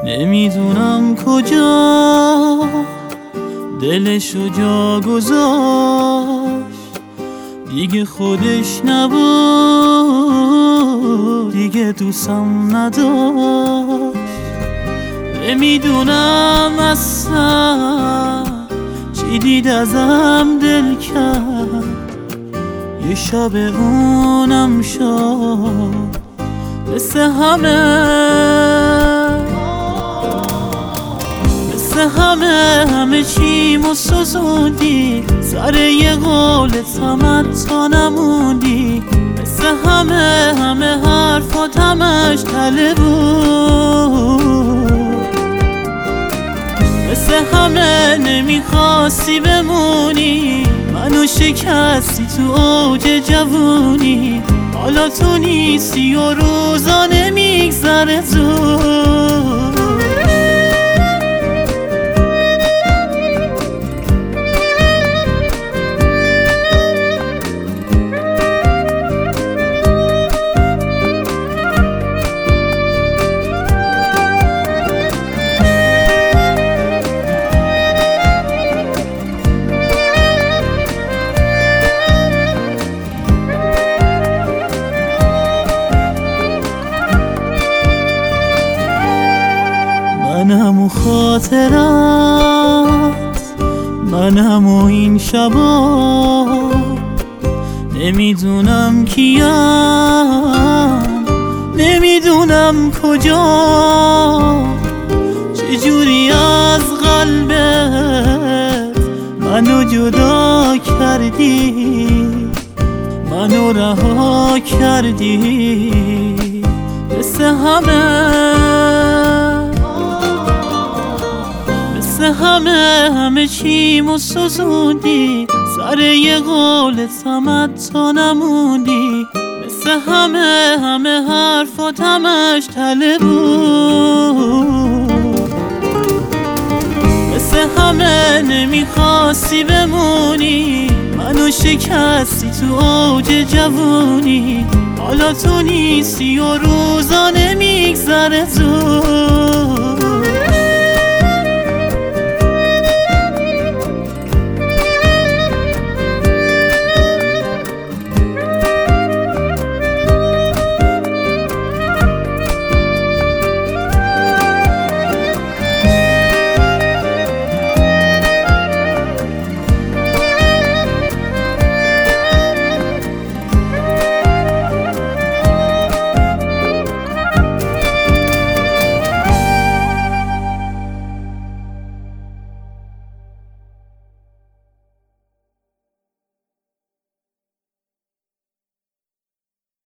نمیدونم کجا دلشو جا گذاشت، دیگه خودش نبود، دیگه دوستم نداشت. نمیدونم اصلا چی دید ازم دل کرد، یه شب اونم شد مثل همه چیمو سوزوندی، سر یه قولت تا نموندی. مثل همه حرفات همش تله بود، مثل همه نمیخواستی بمونی، منو شکستی تو اوج جوونی. حالا تو نیستی و روزا نمیگذره زود. منم و خاطرت، منم و این شبا، نمیدونم کیم، نمیدونم کجا. چجوری از قلبت منو جدا کردی، منو رها کردی. مثل همه چیمو سوزوندی، سر یه قولت تا نموندی. مثل همه حرفات همش تله بود، مثل همه نمیخواستی بمونی، منو شکستی تو اوج جوونی. حالا تو نیستی و روزا